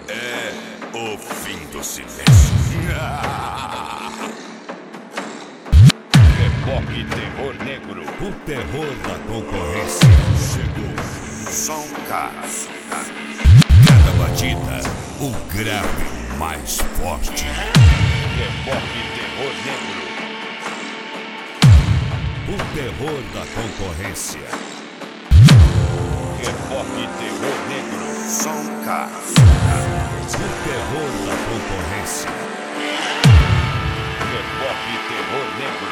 é o fim do silêncio. Reboque Terror Negro, O terror da concorrência chegou. Som K. Cada batida, o grave mais forte. Reboque Terror Negro, O terror da concorrência. Reboque Terror Negro, Som K. O terror da concorrência. Reboque Terror Negro.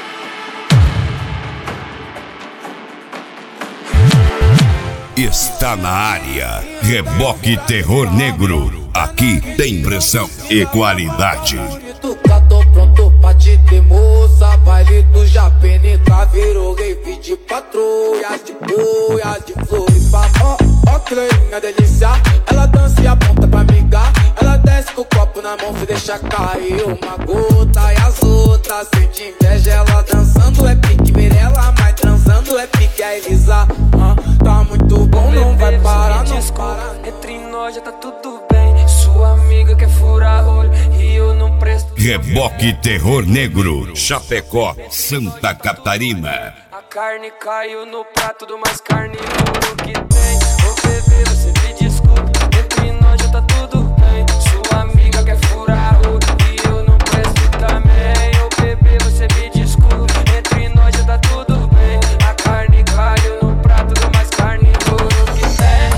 Está na área. Reboque Terror Negro. Aqui tem pressão e qualidade. Tô pronto pra te ter, moça. Baile tu já penetra, virou rave de patrulha, de boia, de flores, ó, que linda delícia. Ela dança e aponta pra migar. Ela desce com o copo na mão, se deixa cair uma gota. E as outras sente inveja. Ela dançando é pique Mirella, mas transando é pique a Elisa. Tá muito bom, não vai parar, não para. Entre nós já tá tudo bem. Sua amiga quer furar olho e eu não presto. Reboque Terror Negro. Chapecó, Santa Catarina. A carne caiu no prato do mais carne duro que tem. Ô bebê, você me desculpa. Entre nós já tá tudo bem. Sua amiga quer furar olho e eu não presto também. Ô bebê, você me desculpa. Entre nós já tá tudo bem. A carne caiu no prato do mais carne duro que tem.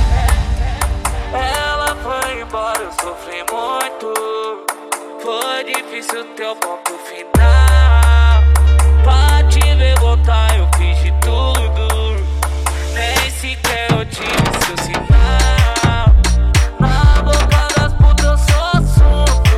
Ela foi embora, eu sofri muito. Foi difícil teu ponto final. Pra te ver voltar eu fiz de tudo. Nem sequer eu tive seu sinal. Na boca das putas eu sou assunto.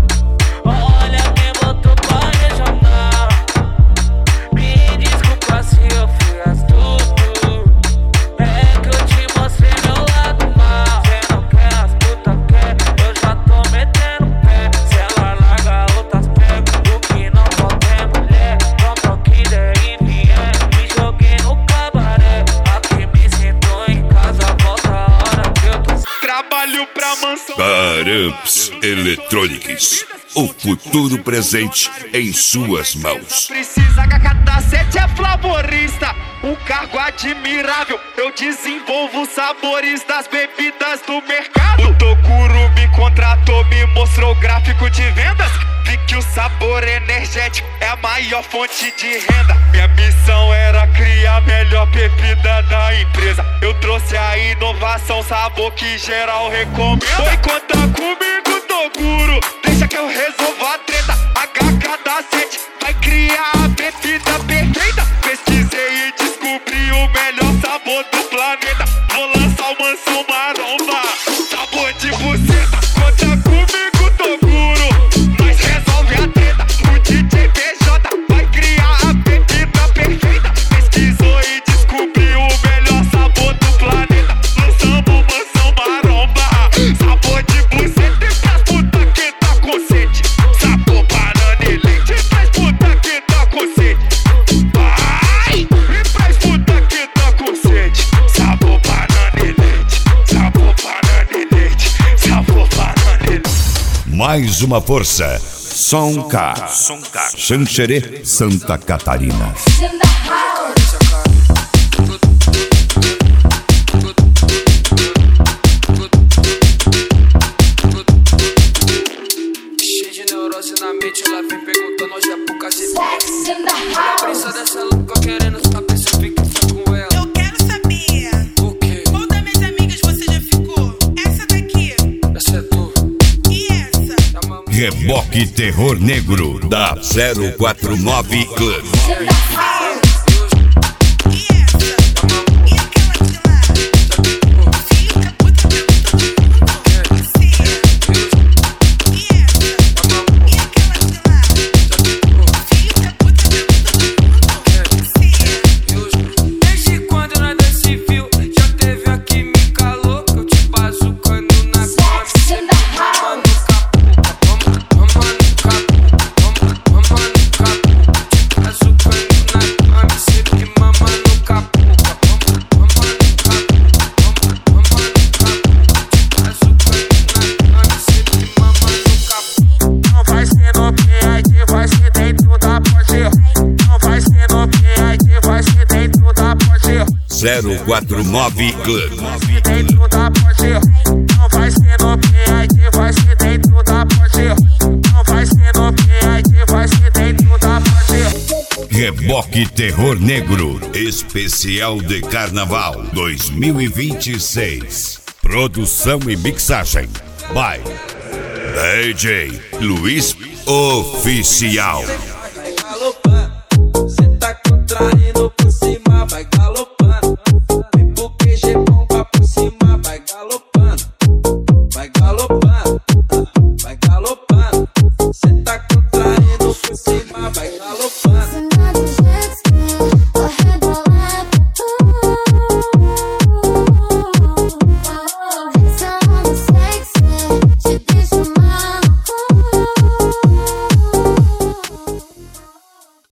Olha quem botou pra regional. Me desculpa se eu fui astuto. É que eu te mostrei meu lado mal. Cê não quer, as putas quer. Eu já tô metendo pé. Se ela larga outras pego. O que não pode é mulher. Compra o que der e vier. Me joguei no cabaré. Aqui me sinto em casa. Volta a hora que eu tô. Trabalho pra mansão. Caramps Electronics. O futuro presente em suas mãos. Precisa que a cada sete é flavorista. Um cargo admirável. Eu desenvolvo os sabores das bebidas do mercado. O Toguro me contratou, me mostrou o gráfico de vendas. Vi que o sabor energético é a maior fonte de renda. Minha missão era criar a melhor bebida da empresa. Eu trouxe a inovação, sabor que geral recomenda. Oi, conta comigo, Toguro. Deixa que eu resolva a treta. HK7 vai criar a bebida perfeita. Pesquisei e descobri o melhor sabor do planeta. Vou lançar o Mansão Maromba, sabor de buceta. Conta comigo, Toguro, nós resolve a treta. O DJ PJ vai criar a bebida perfeita. Pesquisou e descobriu o melhor sabor do planeta. Lançamos o Mansão Maromba, sabor de buceta. E pras puta que tá com sede, sabor banana e leite. E pras puta que tá com sede, vai. E pras puta que tá com sede, sabor banana e leite. Sabor banana e leite. Sabor banana e leite. Mais uma força. Som K. Xanxerê, Santa Catarina. Cheio de neurose na mente, ela vem perguntando hoje é por causa de olha a brisa dessa louca querendo saber se eu fico só com ela. Eu quero saber. O quê? Qual das minhas amigas você já ficou? Essa daqui. Essa é tu. E essa? É a mamãe. Reboque Terror Negro da 049 Club. E essa? E aquela de lá? Filho da puta pergunta todo mundo. Você? E essa? E aquela de lá? Filho da puta pergunta todo mundo. Você? Desde quando nós dois se viu, já teve a química louca. Eu te bazucando na cama. Mano, capu, vamos no capu, vamos no capu. Te bazucando 049 Club. Dentro da ponte, não vai ser no PIT, vai ser dentro da ponte. Não vai ser no PIT, vai ser dentro da ponte. Reboque Terror Negro, especial de Carnaval 2026. Produção e mixagem by DJ Luiz Oficial.